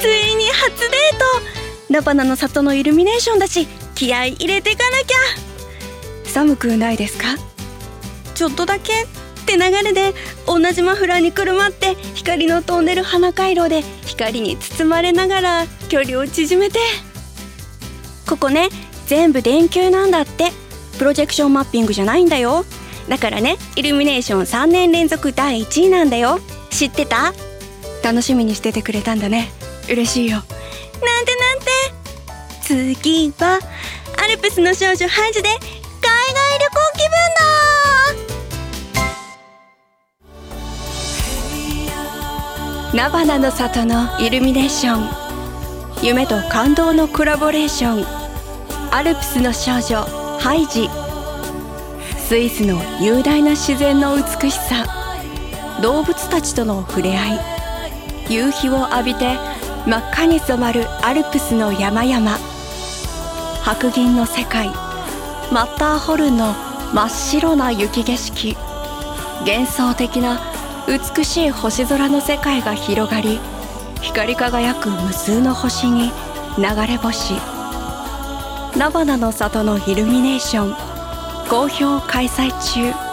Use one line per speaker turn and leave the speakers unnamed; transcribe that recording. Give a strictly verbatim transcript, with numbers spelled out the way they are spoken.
ついに初デート。菜花の里のイルミネーションだし、気合い入れてかなきゃ。寒くないですか？ちょっとだけって流れで同じマフラーにくるまって、光の飛んでる花回廊で光に包まれながら距離を縮めて。ここね、全部電球なんだって。プロジェクションマッピングじゃないんだよ。だからね、イルミネーションさんねん連続だいいちいなんだよ。知ってた？楽しみにしててくれたんだね。嬉しいよ。なんてなんて。次はアルプスの少女ハイジで海外旅行気分だ。菜花の里のイルミネーション、夢と感動のコラボレーション。アルプスの少女ハイジ。スイスの雄大な自然の美しさ、動物たちとの触れ合い、夕日を浴びて真っ赤に染まるアルプスの山々、白銀の世界、マッターホルンの真っ白な雪景色、幻想的な美しい星空の世界が広がり、光り輝く無数の星に流れ星。菜花の里のイルミネーション、好評開催中。